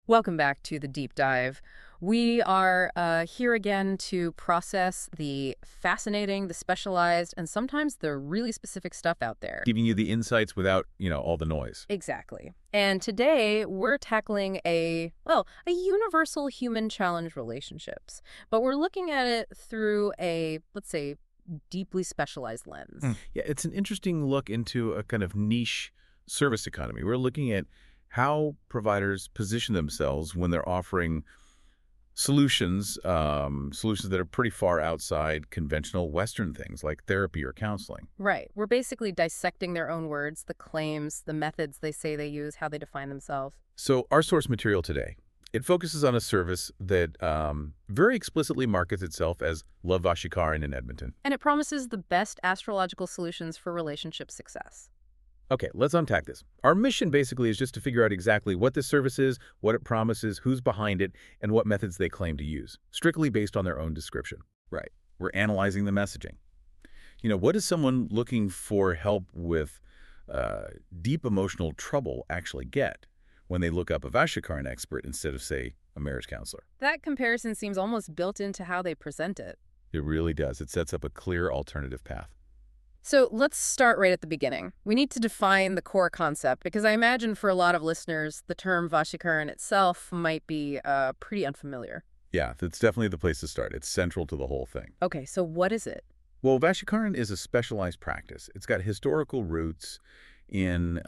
Welcome back to the deep dive. We are here again to process the fascinating, the specialized, and sometimes the really specific stuff out there. Giving you the insights without, all the noise. Exactly. And today we're tackling a universal human challenge relationships, but we're looking at it through a, let's say, deeply specialized lens. Yeah, it's an interesting look into a kind of niche service economy. We're looking at how providers position themselves when they're offering solutions that are pretty far outside conventional Western things like therapy or counseling. Right. We're basically dissecting their own words, the claims, the methods they say they use, how they define themselves. So our source material today, it focuses on a service that very explicitly markets itself as Love Vashikaran in Edmonton. And it promises the best astrological solutions for relationship success. Okay, let's unpack this. Our mission basically is just to figure out exactly what this service is, what it promises, who's behind it, and what methods they claim to use, strictly based on their own description. Right. We're analyzing the messaging. What does someone looking for help with deep emotional trouble actually get when they look up a Vashikaran expert instead of, say, a marriage counselor? That comparison seems almost built into how they present it. It really does. It sets up a clear alternative path. So let's start right at the beginning. We need to define the core concept because I imagine for a lot of listeners, the term Vashikaran itself might be pretty unfamiliar. Yeah, that's definitely the place to start. It's central to the whole thing. Okay, so what is it? Well, Vashikaran is a specialized practice. It's got historical roots in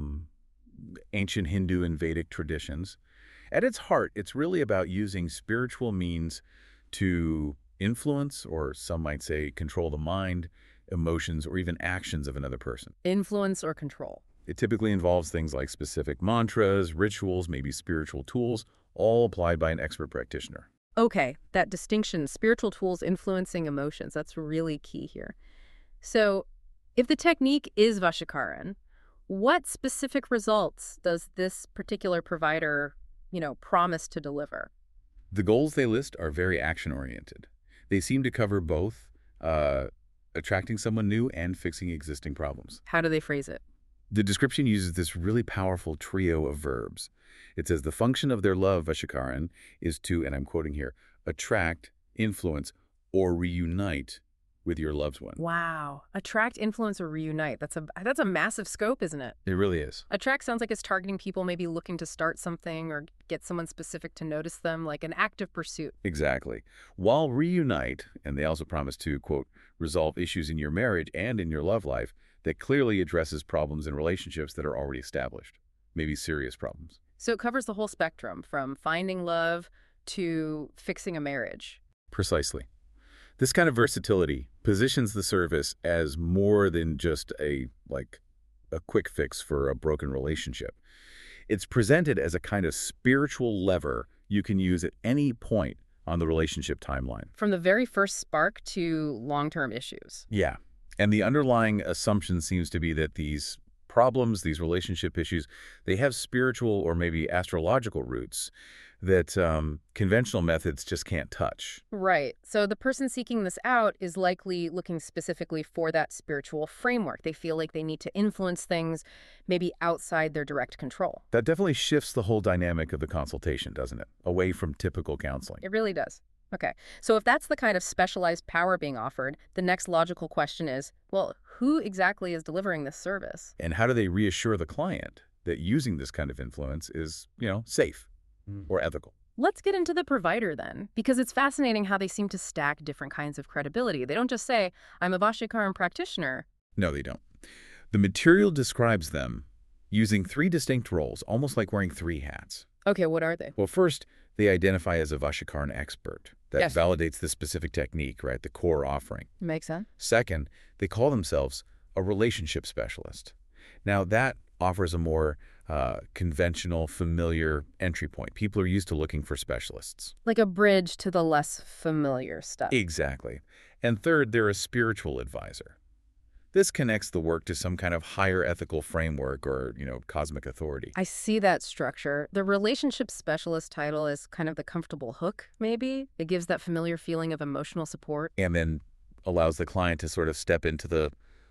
ancient Hindu and Vedic traditions. At its heart, it's really about using spiritual means to influence, or some might say control the mind, emotions, or even actions of another person. Influence or control. It typically involves things like specific mantras, rituals, maybe spiritual tools, all applied by an expert practitioner. Okay, that distinction, spiritual tools influencing emotions, that's really key here. So if the technique is Vashikaran, what specific results does this particular provider, promise to deliver? The goals they list are very action-oriented. They seem to cover both attracting someone new and fixing existing problems. How do they phrase it? The description uses this really powerful trio of verbs. It says the function of their love, Vashikaran, is to, and I'm quoting here, attract, influence, or reunite with your loved one. Wow. Attract, influence, or reunite. That's a massive scope, isn't it? It really is. Attract sounds like it's targeting people maybe looking to start something or get someone specific to notice them, like an active pursuit. Exactly. While reunite, and they also promise to, quote, resolve issues in your marriage and in your love life, that clearly addresses problems in relationships that are already established, maybe serious problems. So it covers the whole spectrum, from finding love to fixing a marriage. Precisely. This kind of versatility positions the service as more than just a quick fix for a broken relationship. It's presented as a kind of spiritual lever you can use at any point on the relationship timeline. From the very first spark to long-term issues. Yeah. And the underlying assumption seems to be that these problems, these relationship issues, they have spiritual or maybe astrological roots that conventional methods just can't touch. Right. So the person seeking this out is likely looking specifically for that spiritual framework. They feel like they need to influence things maybe outside their direct control. That definitely shifts the whole dynamic of the consultation, doesn't it? Away from typical counseling. It really does. Okay. So if that's the kind of specialized power being offered, the next logical question is, well, who exactly is delivering this service? And how do they reassure the client that using this kind of influence is, safe or ethical? Let's get into the provider then, because it's fascinating how they seem to stack different kinds of credibility. They don't just say, I'm a Vashikaran practitioner. No, they don't. The material describes them using three distinct roles, almost like wearing three hats. Okay, what are they? Well, first, they identify as a Vashikaran expert. That Yes. validates the specific technique, right? The core offering. Makes sense. Second, they call themselves a relationship specialist. Now, that offers a more conventional, familiar entry point. People are used to looking for specialists. Like a bridge to the less familiar stuff. Exactly. And third, they're a spiritual advisor. This connects the work to some kind of higher ethical framework or, cosmic authority. I see that structure. The relationship specialist title is kind of the comfortable hook, maybe. It gives that familiar feeling of emotional support. And then allows the client to sort of step into the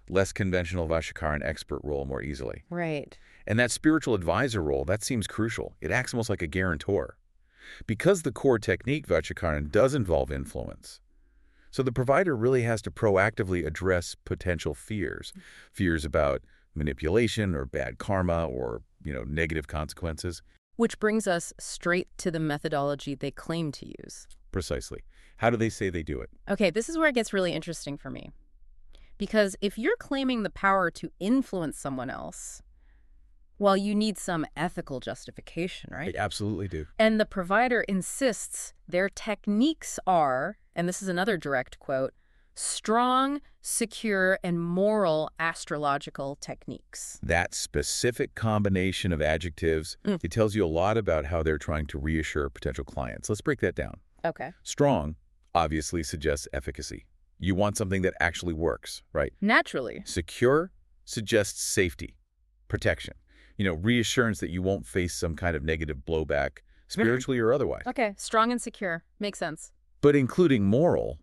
less conventional Vashikaran expert role more easily. Right. And that spiritual advisor role, that seems crucial. It acts almost like a guarantor. Because the core technique, Vachikaran, does involve influence. So the provider really has to proactively address potential fears. Fears about manipulation or bad karma or, negative consequences. Which brings us straight to the methodology they claim to use. Precisely. How do they say they do it? Okay, this is where it gets really interesting for me. Because if you're claiming the power to influence someone else, well, you need some ethical justification, right? They absolutely do. And the provider insists their techniques are, and this is another direct quote, strong, secure, and moral astrological techniques. That specific combination of adjectives, it tells you a lot about how they're trying to reassure potential clients. Let's break that down. Okay. Strong obviously suggests efficacy. You want something that actually works, right? Naturally. Secure suggests safety, protection. Reassurance that you won't face some kind of negative blowback, spiritually or otherwise. Okay, strong and secure. Makes sense. But including moral,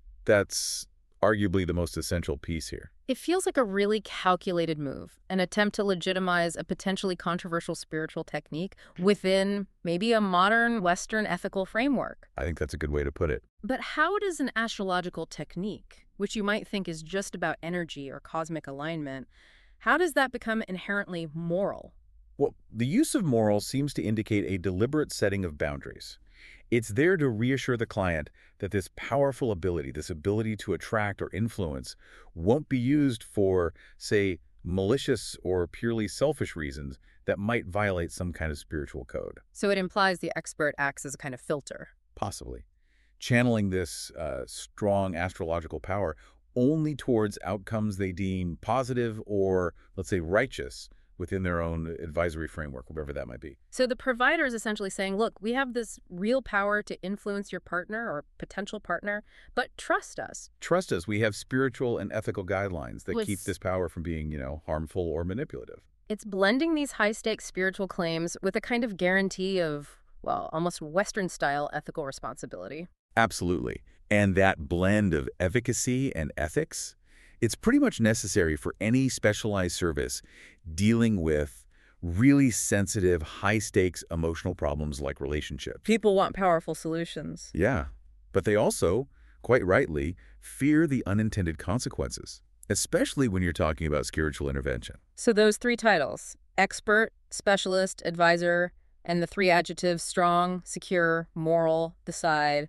that's arguably the most essential piece here. It feels like a really calculated move, an attempt to legitimize a potentially controversial spiritual technique within maybe a modern Western ethical framework. I think that's a good way to put it. But how does an astrological technique, which you might think is just about energy or cosmic alignment, how does that become inherently moral? Well, the use of moral seems to indicate a deliberate setting of boundaries. It's there to reassure the client that this powerful ability, this ability to attract or influence, won't be used for, say, malicious or purely selfish reasons that might violate some kind of spiritual code. So it implies the expert acts as a kind of filter. Possibly. Channeling this strong astrological power only towards outcomes they deem positive or, let's say, righteous within their own advisory framework, whatever that might be. So the provider is essentially saying, look, we have this real power to influence your partner or potential partner, but trust us. Trust us. We have spiritual and ethical guidelines that keep this power from being, harmful or manipulative. It's blending these high-stakes spiritual claims with a kind of guarantee of, well, almost Western-style ethical responsibility. Absolutely. And that blend of efficacy and ethics, it's pretty much necessary for any specialized service dealing with really sensitive, high-stakes emotional problems like relationships. People want powerful solutions. Yeah, but they also, quite rightly, fear the unintended consequences, especially when you're talking about spiritual intervention. So those three titles, expert, specialist, advisor, and the three adjectives, strong, secure, moral, decide,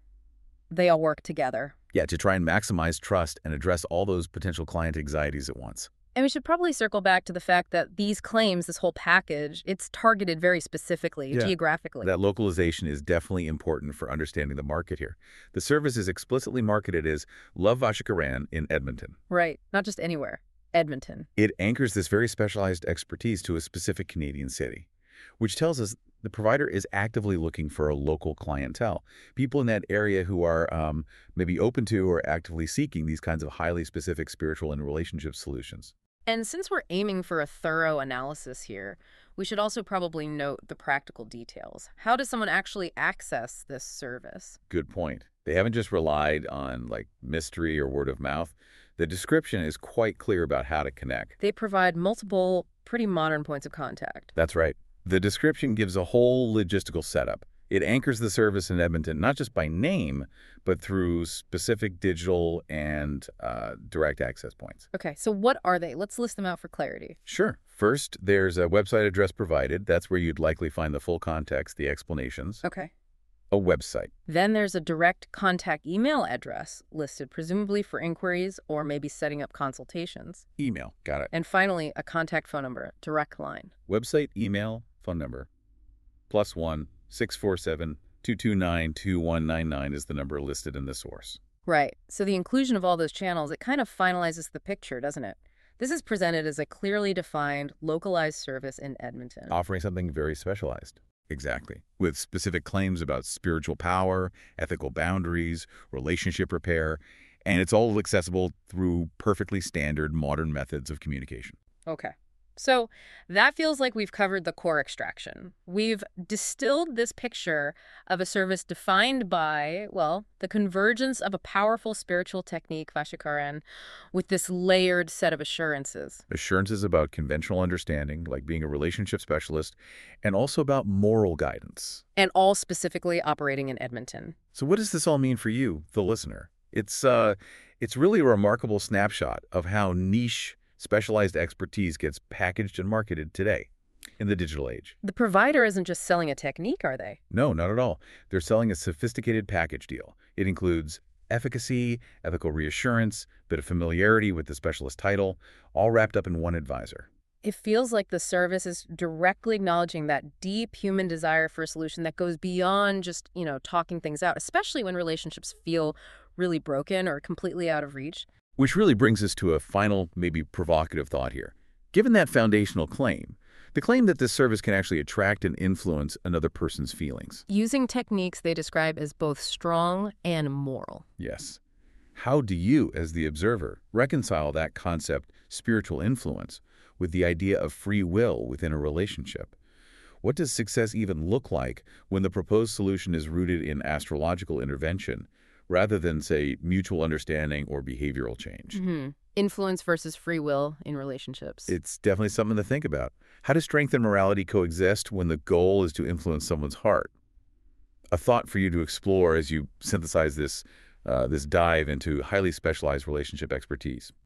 they all work together. Yeah, to try and maximize trust and address all those potential client anxieties at once. And we should probably circle back to the fact that these claims, this whole package, it's targeted very specifically, geographically. That localization is definitely important for understanding the market here. The service is explicitly marketed as Love Vashikaran in Edmonton. Right, not just anywhere. Edmonton. It anchors this very specialized expertise to a specific Canadian city, which tells us the provider is actively looking for a local clientele, people in that area who are maybe open to or actively seeking these kinds of highly specific spiritual and relationship solutions. And since we're aiming for a thorough analysis here, we should also probably note the practical details. How does someone actually access this service? Good point. They haven't just relied on mystery or word of mouth. The description is quite clear about how to connect. They provide multiple, pretty modern points of contact. That's right. The description gives a whole logistical setup. It anchors the service in Edmonton, not just by name, but through specific digital and direct access points. Okay, so what are they? Let's list them out for clarity. Sure. First, there's a website address provided. That's where you'd likely find the full context, the explanations. Okay. A website. Then there's a direct contact email address listed, presumably for inquiries or maybe setting up consultations. Email. Got it. And finally, a contact phone number, direct line. Website, email, phone number. +1 647 229 2199 is the number listed in the source. Right. So the inclusion of all those channels, it kind of finalizes the picture, doesn't it? This is presented as a clearly defined, localized service in Edmonton. Offering something very specialized. Exactly. With specific claims about spiritual power, ethical boundaries, relationship repair, and it's all accessible through perfectly standard modern methods of communication. Okay. So that feels like we've covered the core extraction. We've distilled this picture of a service defined by, well, the convergence of a powerful spiritual technique, Vashikaran, with this layered set of assurances. Assurances about conventional understanding, like being a relationship specialist, and also about moral guidance. And all specifically operating in Edmonton. So what does this all mean for you, the listener? It's really a remarkable snapshot of how niche, specialized expertise gets packaged and marketed today in the digital age. The provider isn't just selling a technique, are they? No, not at all. They're selling a sophisticated package deal. It includes efficacy, ethical reassurance, bit of familiarity with the specialist title, all wrapped up in one advisor. It feels like the service is directly acknowledging that deep human desire for a solution that goes beyond just, talking things out, especially when relationships feel really broken or completely out of reach. Which really brings us to a final, maybe provocative thought here. Given that foundational claim, the claim that this service can actually attract and influence another person's feelings. Using techniques they describe as both strong and moral. Yes. How do you, as the observer, reconcile that concept, spiritual influence, with the idea of free will within a relationship? What does success even look like when the proposed solution is rooted in astrological intervention, rather than, say, mutual understanding or behavioral change? Influence versus free will in relationships. It's definitely something to think about. How does strength and morality coexist when the goal is to influence someone's heart? A thought for you to explore as you synthesize this dive into highly specialized relationship expertise.